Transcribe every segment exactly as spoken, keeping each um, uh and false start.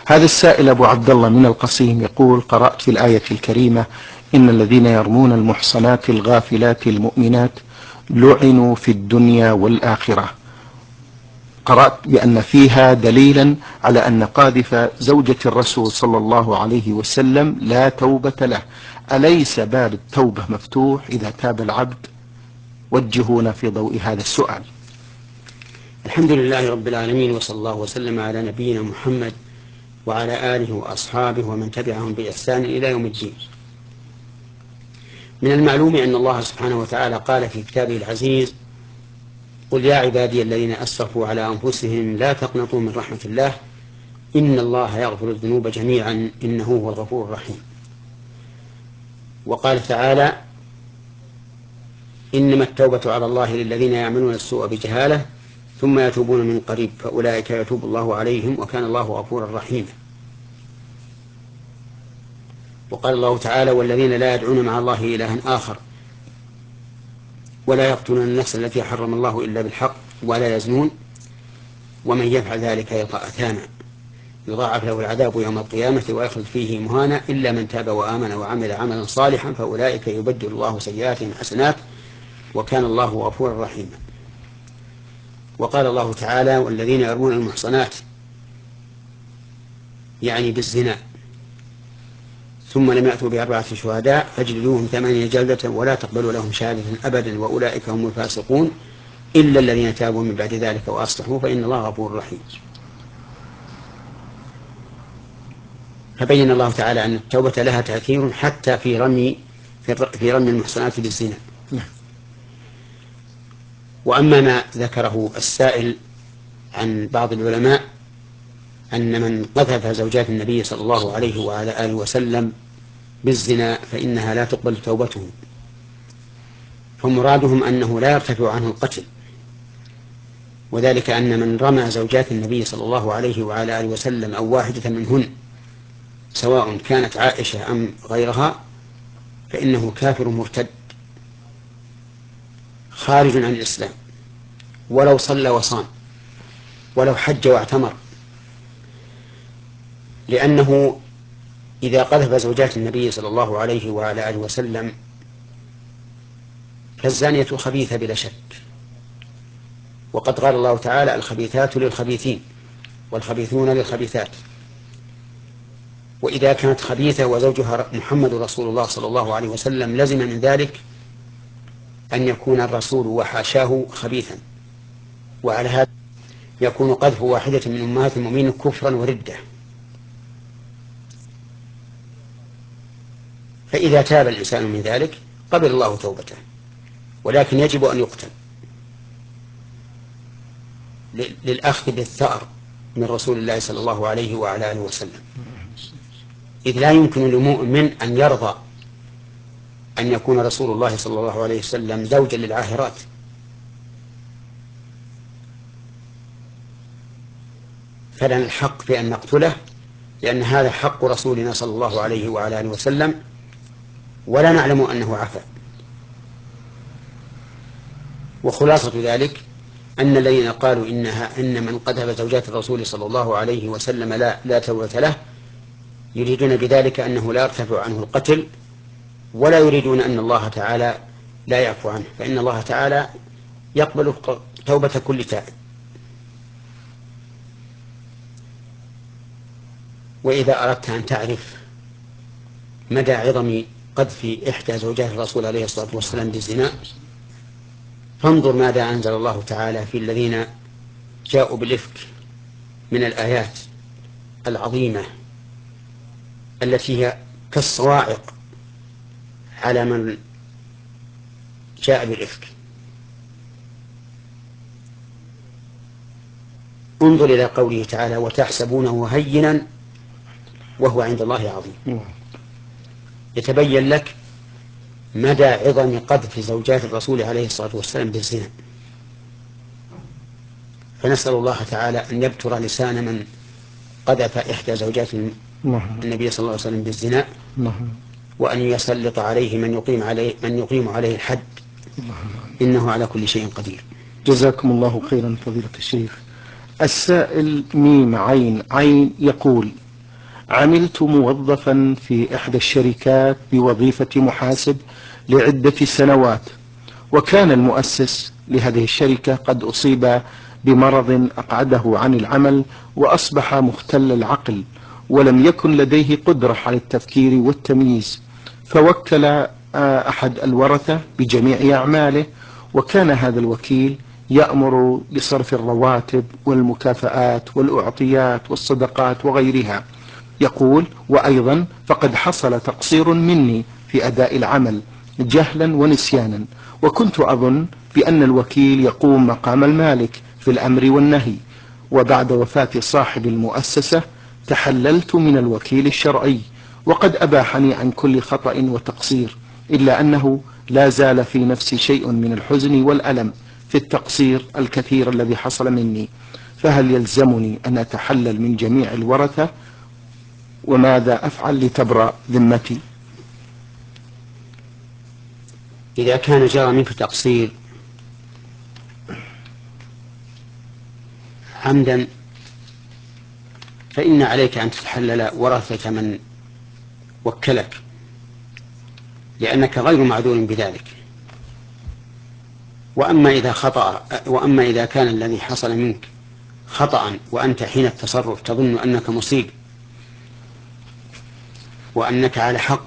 هذا السائل أبو عبد الله من القصيم يقول: قرأت في الآية الكريمة: إن الذين يرمون المحصنات الغافلات المؤمنات لعنوا في الدنيا والآخرة. قرأت بأن فيها دليلا على أن قاذف زوجة الرسول صلى الله عليه وسلم لا توبة له، أليس باب التوبة مفتوح إذا تاب العبد؟ وجهونا في ضوء هذا السؤال. الحمد لله رب العالمين، وصلى الله وسلم على نبينا محمد وعلى آله وأصحابه ومن تبعهم بإحسان إلى يوم الدين. من المعلوم أن الله سبحانه وتعالى قال في كتابه العزيز: قل يا عبادي الذين أسرفوا على أنفسهم لا تقنطوا من رحمة الله إن الله يغفر الذنوب جميعا إنه هو الغفور الرحيم. وقال تعالى: إنما التوبة على الله للذين يعملون السوء بجهالة ثم يتوبون من قريب فأولئك يتوب الله عليهم وكان الله غفورا رحيما. وقال الله تعالى: والذين لا يدعون مع الله إلها آخر ولا يقتلون النفس التي حرم الله إلا بالحق ولا يزنون ومن يفعل ذلك يلقى أثاما يضاعف له العذاب يوم القيامة ويخلد فيه مهانا إلا من تاب وآمن وعمل عملا صالحا فأولئك يبدل الله سيئاتهم حسنات وكان الله غفورا رحيما. وقال الله تعالى: والذين يرمون المحصنات يعني بالزنا ثم لم يأتوا بأربعة شهداء فاجلدوهم ثمانين جلدة ولا تقبلوا لهم شهادة أبدا وأولئك هم الفاسقون إلا الذين تابوا من بعد ذلك وأصلحوا فإن الله غفور رحيم. فبين الله تعالى أن التوبة لها تأثير حتى في رمي في رمي المحصنات بالزنا. وأما ما ذكره السائل عن بعض العلماء أن من قذف زوجات النبي صلى الله عليه وعلى آله وسلم بالزنا فإنها لا تقبل توبته، فمرادهم أنه لا يرتفع عنه القتل، وذلك أن من رمى زوجات النبي صلى الله عليه وعلى آله وسلم أو واحدة منهن سواء كانت عائشة أم غيرها فإنه كافر مرتد خارج عن الإسلام، ولو صلى وصام ولو حج واعتمر، لأنه إذا قذف زوجات النبي صلى الله عليه وعلى آله وسلم فالزانية خبيثة بلا شك، وقد قال الله تعالى: الخبيثات للخبيثين والخبيثون للخبيثات. وإذا كانت خبيثة وزوجها محمد رسول الله صلى الله عليه وسلم لزم من ذلك أن يكون الرسول وحاشاه خبيثا، وعلى هذا يكون قذف واحدة من أمهات المؤمنين كفرا وردة. فإذا تاب الإنسان من ذلك قبل الله توبته، ولكن يجب أن يقتل للأخذ بالثأر من رسول الله صلى الله عليه وعلى آله وسلم، إذ لا يمكن لمؤمن أن يرضى أن يكون رسول الله صلى الله عليه وسلم زوجا للعاهرات. فلنا الحق في أن نقتله لأن هذا حق رسولنا صلى الله عليه وعلى آله وسلم ولا نعلم أنه عفا. وخلاصة ذلك أن الذين قالوا إنها إن من قذف زوجات الرسول صلى الله عليه وسلم لا, لا توبة له يريدون بذلك أنه لا يرتفع عنه القتل، ولا يريدون أن الله تعالى لا يعفو عنه، فإن الله تعالى يقبل توبة كل تائب. وإذا أردت أن تعرف مدى عظم قذف إحدى زوجات الرسول عليه الصلاة والسلام بالزنا فانظر ماذا أنزل الله تعالى في الذين جاءوا بالإفك من الآيات العظيمة التي هي كالصواعق على من جاء بالإفك. انظر إلى قوله تعالى: وتحسبونه هينا وهو عند الله عظيم. يتبين لك مدى عظم قذف زوجات الرسول عليه الصلاة والسلام بالزنا. فنسأل الله تعالى أن يبتر لسان من قذف إحدى زوجات النبي صلى الله عليه وسلم بالزنا، وأن يسلط عليه من يقيم عليه من يقيم عليه الحد، إنه على كل شيء قدير. جزاكم الله خيرا فضيلة الشيخ. السائل ميم عين عين يقول: عملت موظفا في إحدى الشركات بوظيفة محاسب لعدة سنوات، وكان المؤسس لهذه الشركة قد أصيب بمرض أقعده عن العمل وأصبح مختل العقل، ولم يكن لديه قدرة على التفكير والتمييز، فوكل أحد الورثة بجميع أعماله، وكان هذا الوكيل يأمر بصرف الرواتب والمكافآت والأعطيات والصدقات وغيرها. يقول: وأيضا فقد حصل تقصير مني في أداء العمل جهلا ونسيانا، وكنت أظن بأن الوكيل يقوم مقام المالك في الأمر والنهي، وبعد وفاة صاحب المؤسسة تحللت من الوكيل الشرعي، وقد أباحني عن كل خطأ وتقصير، إلا أنه لا زال في نفسي شيء من الحزن والألم في التقصير الكثير الذي حصل مني، فهل يلزمني أن أتحلل من جميع الورثة؟ وماذا أفعل لتبرأ ذمتي؟ إذا كان جرى منك تقصير عمدا فإن عليك أن تتحلل ورثة من وكلك، لأنك غير معذور بذلك. وأما إذا خطأ وأما إذا كان الذي حصل منك خطأ وأنت حين التصرف تظن أنك مصيب وأنك على حق،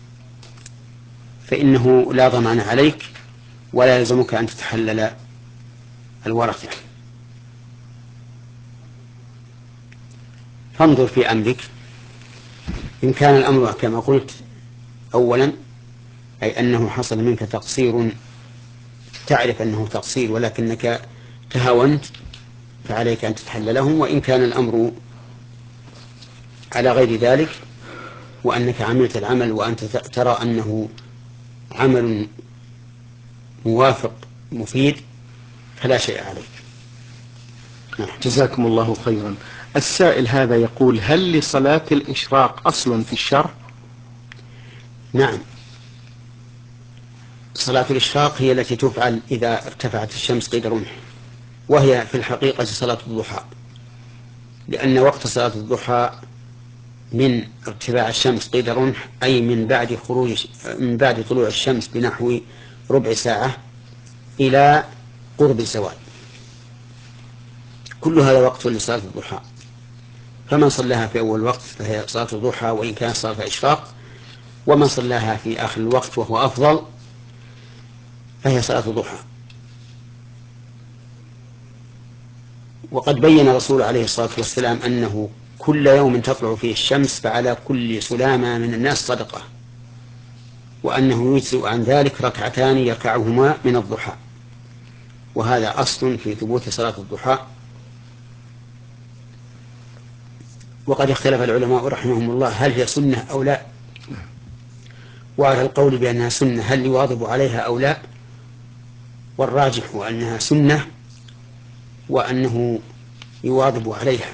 فإنه لا ضمان عليك ولا يلزمك أن تتحلل الورثة. فانظر في أمرك، إن كان الأمر كما قلت أولا، أي أنه حصل منك تقصير تعرف أنه تقصير ولكنك تهاونت، فعليك أن تتحلله. وإن كان الأمر على غير ذلك وأنك عملت العمل وأنت ترى أنه عمل موافق مفيد فلا شيء عليك. نعم. جزاكم الله خيرا. السائل هذا يقول: هل لصلاة الإشراق أصل في الشرع؟ نعم، صلاة الإشراق هي التي تفعل إذا ارتفعت الشمس قيد رمح، وهي في الحقيقة صلاة الضحى، لأن وقت صلاة الضحى من ارتفاع الشمس قيد رمح، أي من بعد خروج من بعد طلوع الشمس بنحو ربع ساعة إلى قرب الزوال، كل هذا وقت لصلاة الضحى. فمن صلاها في أول وقت فهي صلاة الضحى وإن كانت صلاة إشراق، ومن صلاها في آخر الوقت وهو أفضل فهي صلاة الضحى. وقد بين الرسول عليه الصلاة والسلام أنه كل يوم تطلع فيه الشمس فعلى كل سلامة من الناس صدقة، وأنه يجزئ عن ذلك ركعتان يركعهما من الضحى، وهذا أصل في ثبوت صلاة الضحى. وقد اختلف العلماء رحمهم الله هل هي سنة أو لا، وعلى القول بأنها سنة هل يواظب عليها أو لا، والراجح أنها سنة وأنه يواظب عليها.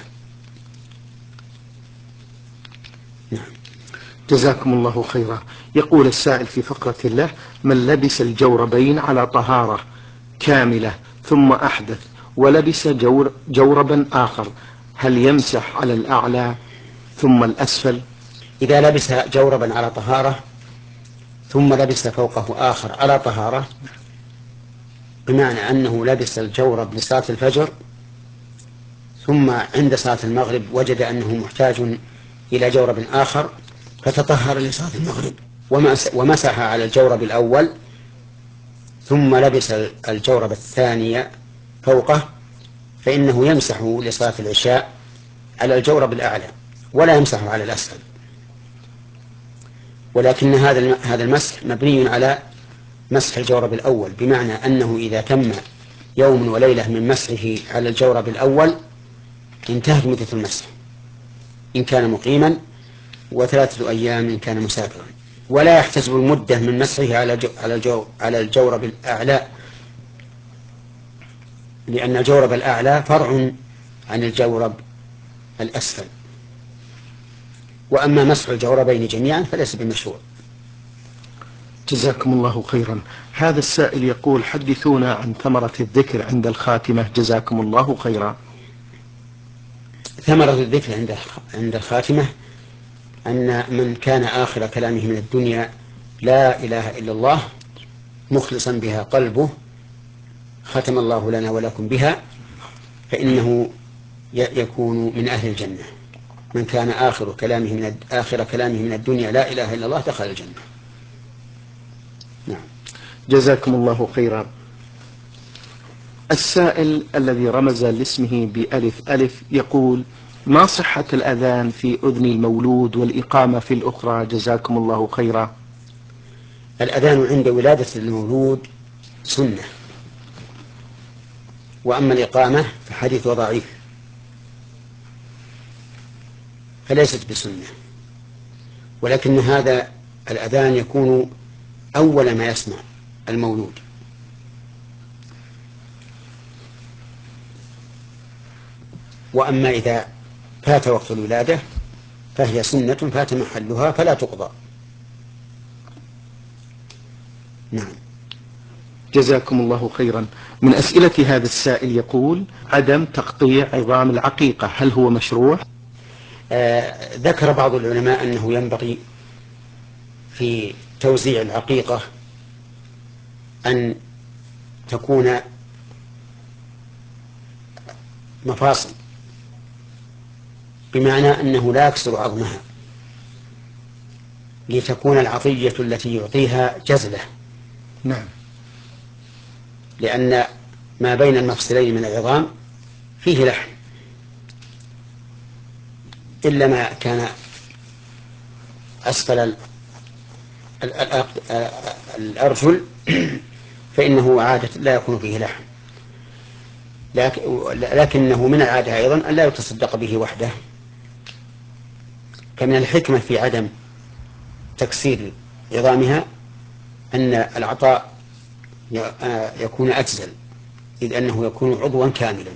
نعم. جزاكم الله خيرا. يقول السائل في فقرة الله: من لبس الجوربين على طهارة كاملة ثم أحدث ولبس جور جوربا آخر، هل يمسح على الأعلى ثم الأسفل؟ إذا لبس جوربا على طهارة ثم لبس فوقه آخر على طهارة، بمعنى أنه لبس الجورب لصلاة الفجر ثم عند صلاة المغرب وجد أنه محتاج إلى جورب آخر فتطهر لصلاة المغرب ومسح على الجورب الأول ثم لبس الجورب الثاني فوقه، فإنه يمسح لصلاة العشاء على الجورب الأعلى ولا يمسح على الأسفل. ولكن هذا هذا المسح مبني على مسح الجورب الأول، بمعنى أنه إذا تم يوم وليلة من مسحه على الجورب الأول انتهت مدة المسح إن كان مقيما، وثلاثة أيام إن كان مسافرا، ولا يحتسب المدة من مسحه على على الجو على الجورب الأعلى، لأن الجورب الأعلى فرع عن الجورب الأسفل. وأما مسح الجوربين جميعا فليس بمشروع. جزاكم الله خيرا. هذا السائل يقول: حدثونا عن ثمرة الذكر عند الخاتمة جزاكم الله خيرا. ثمرة الذكر عند عند الخاتمة أن من كان آخر كلامه من الدنيا لا إله إلا الله مخلصا بها قلبه ختم الله لنا ولكم بها فإنه يكون من أهل الجنة. من كان آخر كلامه من آخر كلامه من الدنيا لا إله إلا الله دخل الجنة. نعم. جزاكم الله خيرا. السائل الذي رمز لاسمه بألف ألف يقول: ما صحة الأذان في أذن المولود والإقامة في الأخرى؟ جزاكم الله خيرا. الأذان عند ولادة المولود سنة، وأما الإقامة فحديث ضعيف فليست بسنة، ولكن هذا الأذان يكون أول ما يسمع المولود، وأما إذا فات وقت الولادة فهي سنة فات محلها فلا تقضى. نعم. جزاكم الله خيرا. من أسئلة هذا السائل يقول: عدم تقطيع عظام العقيقة هل هو مشروع؟ آه ذكر بعض العلماء أنه ينبغي في توزيع العقيقة أن تكون مفاصل، بمعنى أنه لا يكسر عظمها، لتكون العطية التي يعطيها جزلة. نعم. لأن ما بين المفصلين من العظام فيه لحم، إلا ما كان أسفل الأرجل فإنه عادة لا يكون فيه لحم، لكنه من العادة أيضا أن لا يتصدق به وحده. كمن الحكمة في عدم تكسير عظامها أن العطاء يكون أجزل، إذ أنه يكون عضوا كاملا.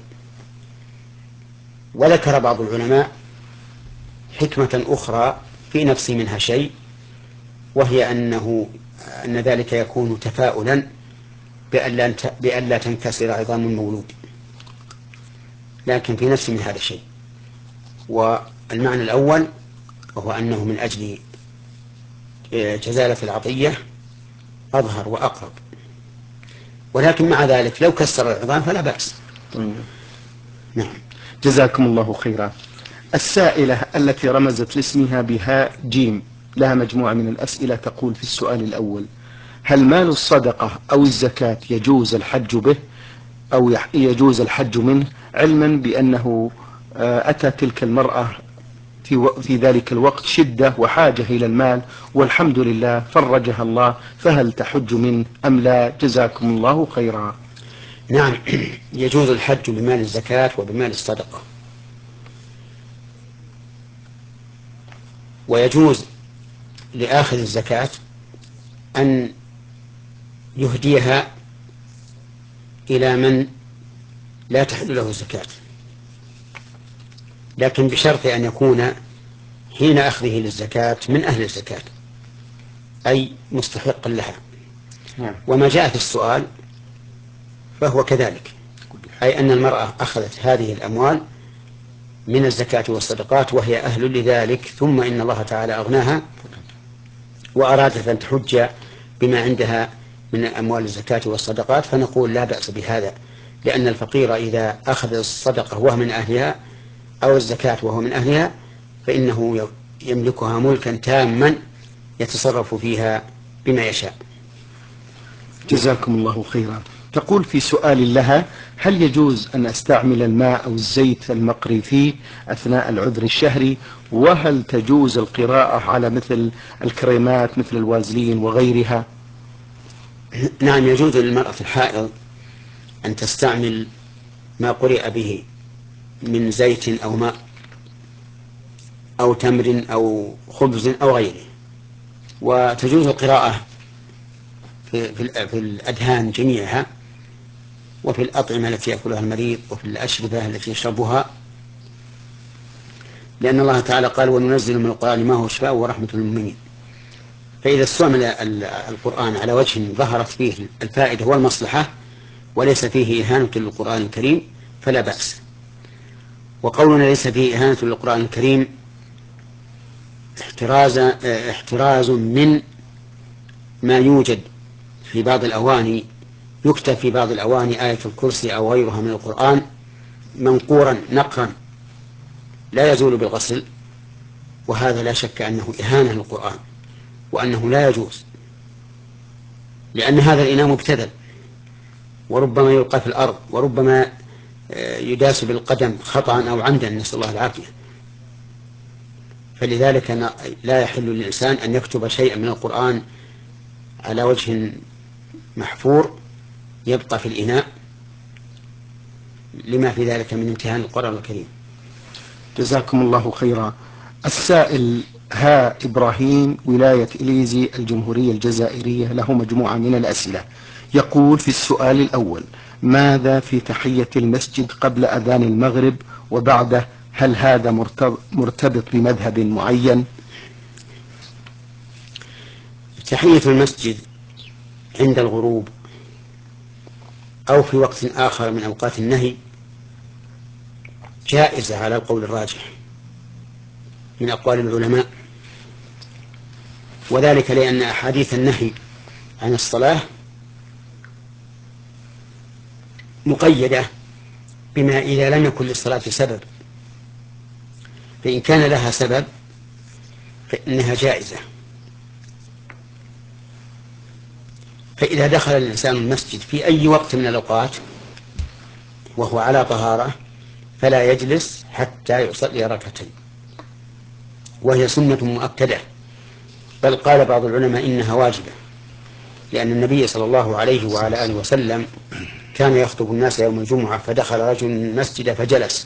وذكر بعض العلماء حكمة أخرى في نفس منها شيء، وهي أنه أن ذلك يكون تفاؤلا بأن لا تنكسر عظام المولود، لكن في نفس من هذا الشيء. والمعنى الأول وهو أنه من أجل جزالة العطية أظهر وأقرب، ولكن مع ذلك لو كسر العظام فلا بأس. نعم. جزاكم الله خيرا. السائلة التي رمزت لاسمها بهاء جيم لها مجموعة من الأسئلة، تقول في السؤال الأول: هل مال الصدقة أو الزكاة يجوز الحج به أو يجوز الحج منه، علما بأنه أتى تلك المرأة في, في ذلك الوقت شدة وحاجة إلى المال والحمد لله فرجها الله، فهل تحج منه أم لا؟ جزاكم الله خيرا. نعم. يجوز الحج بمال الزكاة وبمال الصدقة، ويجوز لآخذ الزكاة أن يهديها إلى من لا تحل له الزكاة، لكن بشرط أن يكون حين أخذه للزكاة من أهل الزكاة، أي مستحق لها. وما جاء في السؤال فهو كذلك، أي أن المرأة أخذت هذه الأموال من الزكاة والصدقات وهي أهل لذلك، ثم إن الله تعالى أغناها وأرادت أن تحج بما عندها من أموال الزكاة والصدقات، فنقول لا بأس بهذا، لأن الفقير إذا أخذ الصدقة وهو من أهلها أو الزكاة وهو من أهلها فإنه يملكها ملكا تاما يتصرف فيها بما يشاء. جزاكم الله خيرا. تقول في سؤال لها: هل يجوز أن أستعمل الماء أو الزيت المقري فيه أثناء العذر الشهري؟ وهل تجوز القراءة على مثل الكريمات مثل الوازلين وغيرها؟ نعم، يجوز للمرأة الحائض أن تستعمل ما قرئ به من زيت أو ماء أو تمر أو خبز أو غيره، وتجوز القراءة في, في, في الأدهان جميعها، وفي الأطعمة التي يأكلها المريض، وفي الأشربة التي يشربها، لأن الله تعالى قال: وننزل من القرآن ما هو شفاء ورحمة للمؤمنين. فإذا استعمل القرآن على وجه ظهرت فيه الفائدة والمصلحة وليس فيه إهانة للقرآن الكريم فلا بأس. وقولنا ليس فيه إهانة للقرآن الكريم احتراز احتراز من ما يوجد في بعض الأواني، يكتب في بعض الأواني آية الكرسي أو غيرها من القرآن منقورا نقرا لا يزول بالغسل، وهذا لا شك أنه إهانة للقرآن وأنه لا يجوز، لأن هذا الإناء مبتذل وربما يلقى في الأرض وربما يداس بالقدم خطأ أو عمدا، نسأل الله العافية. فلذلك لا يحل للإنسان أن يكتب شيئا من القرآن على وجه محفور يبقى في الإناء، لما في ذلك من امتهان القرآن الكريم. جزاكم الله خيرا. السائل ها إبراهيم، ولاية إليزي، الجمهورية الجزائرية، له مجموعة من الأسئلة. يقول في السؤال الأول: ماذا في تحية المسجد قبل أذان المغرب وبعده؟ هل هذا مرتبط بمذهب معين؟ تحية المسجد عند الغروب أو في وقت آخر من أوقات النهي جائزة على القول الراجح من أقوال العلماء، وذلك لأن أحاديث النهي عن الصلاة مقيدة بما إذا لم يكن للصلاة سبب، فإن كان لها سبب فإنها جائزة. فإذا دخل الإنسان المسجد في أي وقت من الأوقات وهو على طهارة فلا يجلس حتى يصلي ركعتين، وهي سنة مؤكدة، بل قال بعض العلماء إنها واجبة، لأن النبي صلى الله عليه وعلى آله وسلم كان يخطب الناس يوم الجمعة فدخل رجل المسجد فجلس،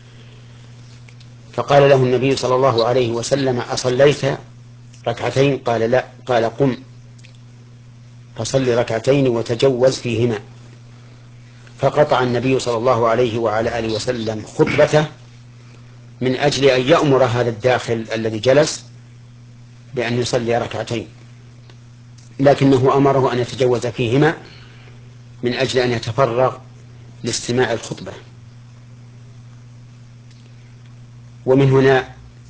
فقال له النبي صلى الله عليه وسلم: أصليت ركعتين؟ قال: لا. قال: قم فصل ركعتين وتجوز فيهما. فقطع النبي صلى الله عليه وعلى آله وسلم خطبته من أجل أن يأمر هذا الداخل الذي جلس بأن يصلي ركعتين، لكنه أمره أن يتجوز فيهما من أجل أن يتفرغ لاستماع الخطبة. ومن هنا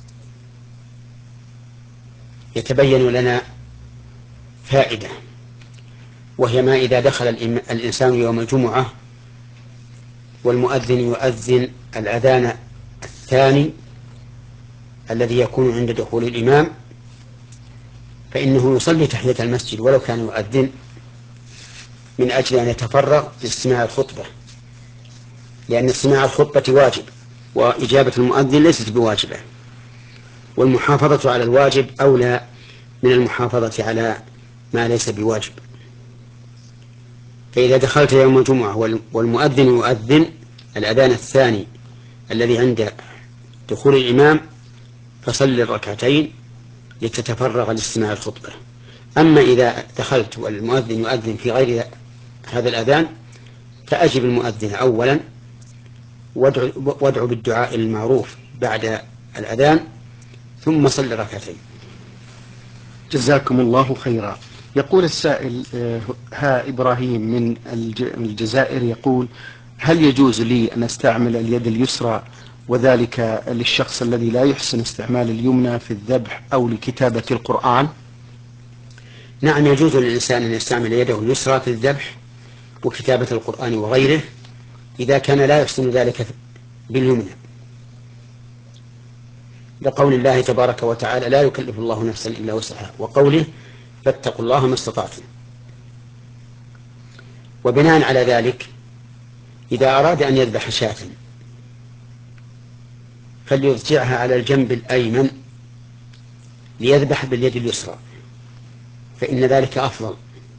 يتبين لنا فائدة، وهي ما إذا دخل الإنسان يوم الجمعة والمؤذن يؤذن الأذان الثاني الذي يكون عند دخول الإمام، فإنه يصلي تحية المسجد ولو كان يؤذن من أجل أن يتفرغ لاستماع الخطبة، لأن استماع الخطبة واجب وإجابة المؤذن ليست بواجبة، والمحافظة على الواجب أولى من المحافظة على ما ليس بواجب. فإذا دخلت يوم الجمعة والمؤذن يؤذن الأذان الثاني الذي عند دخول الإمام فصل الركعتين لتتفرغ لاستماع الخطبة. أما إذا دخلت والمؤذن يؤذن في غير هذا الأذان فأجب المؤذن أولا وادعو بالدعاء المعروف بعد الأذان ثم صل ركعتين. جزاكم الله خيرا. يقول السائل ها إبراهيم من الجزائر، يقول: هل يجوز لي أن أستعمل اليد اليسرى وذلك للشخص الذي لا يحسن استعمال اليمنى في الذبح أو لكتابة القرآن؟ نعم، يجوز للإنسان أن يستعمل يده اليسرى في الذبح وكتابة القرآن وغيره إذا كان لا يحسن ذلك باليمنى، لقول الله تبارك وتعالى: لا يكلف الله نفسا إلا وسعها، وقوله: فاتقوا الله ما استطعتم. وبناء على ذلك إذا أراد أن يذبح شاة فليضجعها على الجنب الأيمن ليذبح باليد اليسرى، فإن ذلك أفضل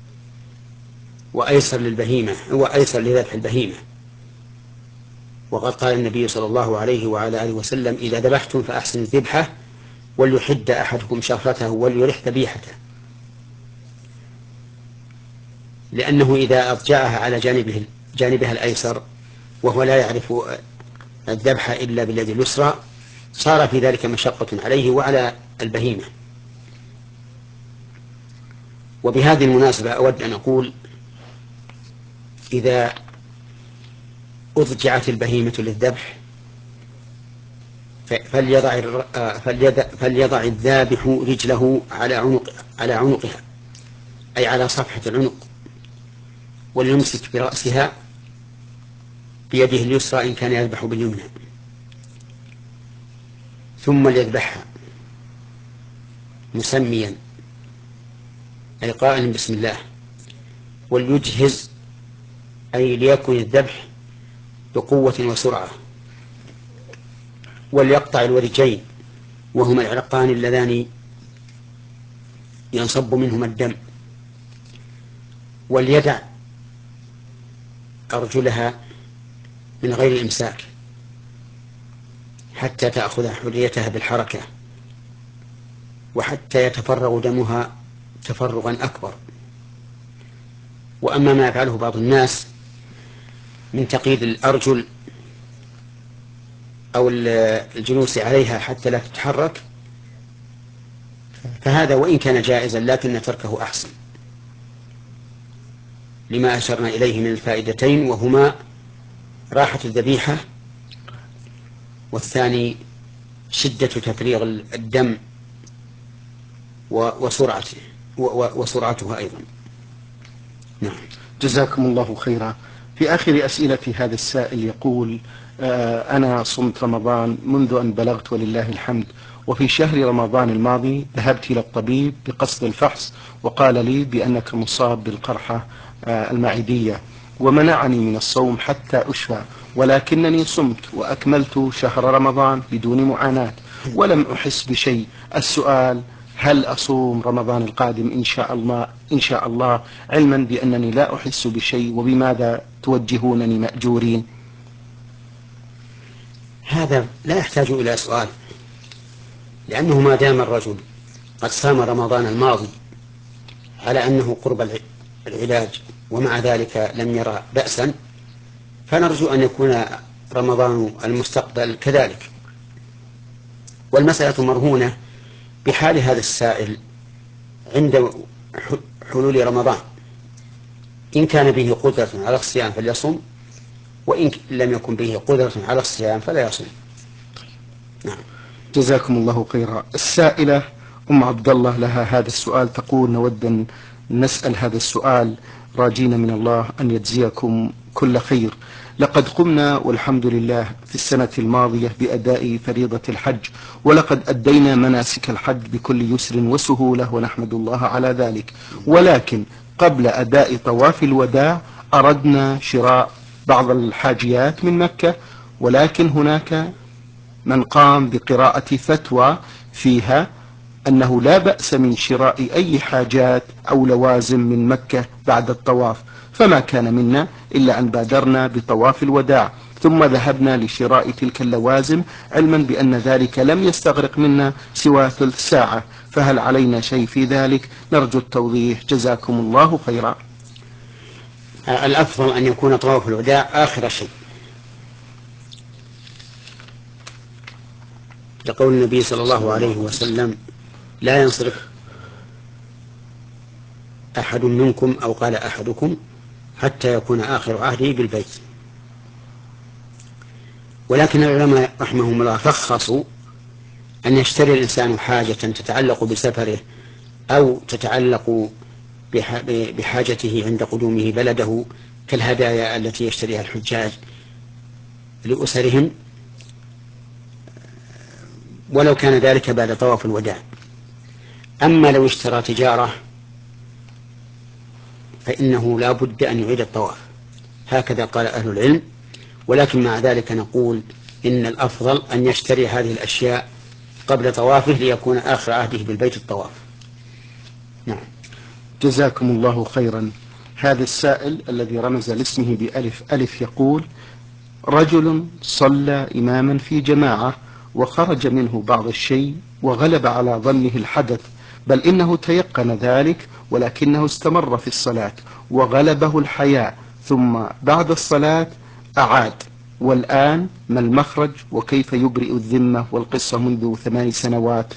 وأيسر للبهيمة وأيسر لذبح البهيمة. وقد قال النبي صلى الله عليه وعلى آله وسلم: إذا ذبحتم فأحسنوا الذبحة وليحد أحدكم شفرته وليرح ذبيحته، لأنه إذا أضجعها على جانبه جانبها الأيسر وهو لا يعرف الذبح إلا باليد اليسرى صار في ذلك مشقة عليه وعلى البهيمة. وبهذه المناسبة أود أن أقول: إذا أضجعت البهيمة للذبح فليضع, فليضع الذابح رجله على عنق على عنقها، أي على صفحة العنق، وليمسك برأسها بيده اليسرى إن كان يذبح باليمنى، ثم ليذبحها مسميا أي قائلا بسم الله، وليجهز أي ليكن الذبح بقوة وسرعة، وليقطع الورجين وهما العرقان اللذان ينصب منهما الدم، وليدع أرجلها من غير إمساك حتى تأخذ حريتها بالحركة، وحتى يتفرغ دمها تفرغا أكبر. وأما ما يفعله بعض الناس من تقييد الأرجل أو الجلوس عليها حتى لا تتحرك، فهذا وإن كان جائزا لكن تركه أحسن، لما أشرنا إليه من الفائدتين، وهما راحة الذبيحة، والثاني شدة تفريغ الدم وسرعته وسرعتها أيضا. نعم. جزاكم الله خيرا. في آخر أسئلة هذا السائل يقول: آه أنا صمت رمضان منذ أن بلغت ولله الحمد، وفي شهر رمضان الماضي ذهبت إلى الطبيب بقصد الفحص، وقال لي بأنك مصاب بالقرحة آه المعدية، ومنعني من الصوم حتى أشفى، ولكنني صمت وأكملت شهر رمضان بدون معاناة ولم أحس بشيء. السؤال: هل أصوم رمضان القادم إن شاء الله إن شاء الله علما بأنني لا أحس بشيء، وبماذا توجهونني مأجورين؟ هذا لا يحتاج إلى سؤال، لأنه ما دام الرجل قد صام رمضان الماضي على أنه قرب العلاج ومع ذلك لم يرى بأسا، فنرجو أن يكون رمضان المستقبل كذلك. والمسألة مرهونة بحال هذا السائل عند حلول رمضان، إن كان به قدرة على الصيام فليصم، وإن لم يكن به قدرة على الصيام فلا يصم. نعم. جزاكم الله خيرا. السائلة أم عبد الله لها هذا السؤال، تقول: نود أن نسأل هذا السؤال راجين من الله أن يجزيكم كل خير. لقد قمنا والحمد لله في السنة الماضية بأداء فريضة الحج، ولقد أدينا مناسك الحج بكل يسر وسهولة ونحمد الله على ذلك، ولكن قبل أداء طواف الوداع أردنا شراء بعض الحاجيات من مكة، ولكن هناك من قام بقراءة فتوى فيها أنه لا بأس من شراء أي حاجات أو لوازم من مكة بعد الطواف، فما كان منا إلا أن بادرنا بطواف الوداع ثم ذهبنا لشراء تلك اللوازم، علما بأن ذلك لم يستغرق منا سوى ثلث ساعة، فهل علينا شيء في ذلك؟ نرجو التوضيح جزاكم الله خيرا. الأفضل أن يكون طواف الوداع آخر شيء، لقول النبي صلى الله عليه وسلم: لا ينصرف أحد منكم أو قال أحدكم حتى يكون آخر عهده بالبيت. ولكن العلماء رحمهم الله رخصوا أن يشتري الإنسان حاجة تتعلق بسفره أو تتعلق بحاجته عند قدومه بلده، كالهدايا التي يشتريها الحجاج لأسرهم، ولو كان ذلك بعد طواف الوداع. أما لو اشترى تجارة فإنه لا بد أن يعيد الطواف، هكذا قال أهل العلم. ولكن مع ذلك نقول إن الأفضل أن يشتري هذه الأشياء قبل طوافه ليكون آخر عهده بالبيت الطواف. نعم. جزاكم الله خيرا. هذا السائل الذي رمز لاسمه بألف ألف يقول: رجل صلى إماما في جماعة وخرج منه بعض الشيء وغلب على ظنه الحدث، بل إنه تيقن ذلك، ولكنه استمر في الصلاة وغلبه الحياء، ثم بعد الصلاة أعاد، والآن ما المخرج وكيف يبرئ الذمة والقصة منذ ثمان سنوات؟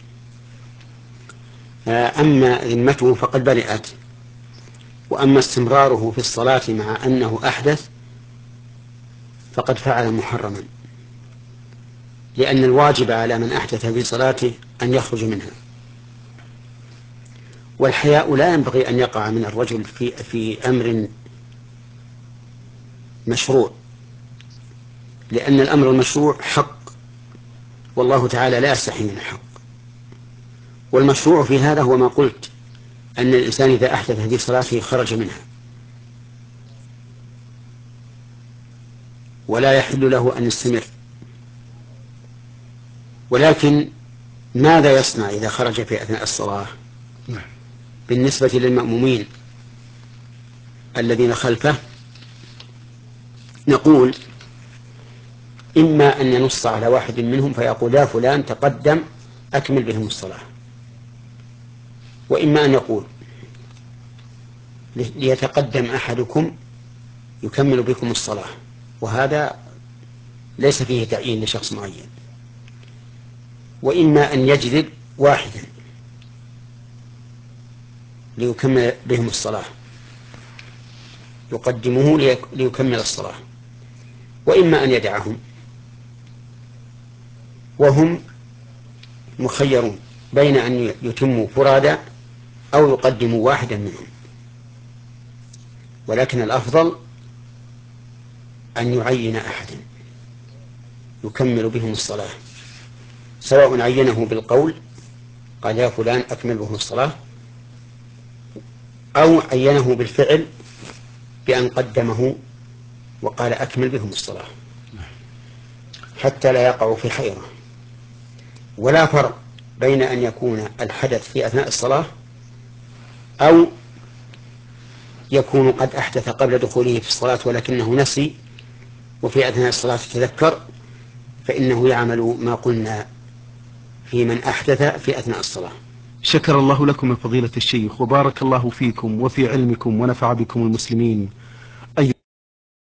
أما ذمته فقد برئت، وأما استمراره في الصلاة مع أنه أحدث فقد فعل محرما، لأن الواجب على من أحدث في صلاته أن يخرج منها. والحياء لا ينبغي أن يقع من الرجل في, في أمر مشروع، لأن الأمر المشروع حق، والله تعالى لا يستحي من الحق. والمشروع في هذا هو ما قلت، أن الإنسان إذا أحدث في صلاته خرج منها، ولا يحل له أن يستمر. ولكن ماذا يصنع إذا خرج في أثناء الصلاة؟ بالنسبة للمأمومين الذين خلفه نقول إما أن ينص على واحد منهم فيقول يا فلان تقدم أكمل بهم الصلاة، وإما أن يقول ليتقدم أحدكم يكمل بكم الصلاة، وهذا ليس فيه تعيين لشخص معين. وإما أن يجذب واحدا ليكمل بهم الصلاة، يقدمه ليكمل الصلاة، وإما أن يدعهم، وهم مخيرون بين أن يتموا فرادا أو يقدموا واحدا منهم. ولكن الأفضل أن يعين أحدا يكمل بهم الصلاة، سواء عينه بالقول قال يا فلان أكمل بهم الصلاة، أو عينه بالفعل بأن قدمه وقال أكمل بهم الصلاة، حتى لا يقع في حيرة. ولا فرق بين أن يكون الحدث في أثناء الصلاة أو يكون قد أحدث قبل دخوله في الصلاة ولكنه نسي وفي أثناء الصلاة تذكر، فإنه يعمل ما قلنا في من أحدث في أثناء الصلاة. شكر الله لكم يا فضيلة الشيخ، وبارك الله فيكم وفي علمكم ونفع بكم المسلمين.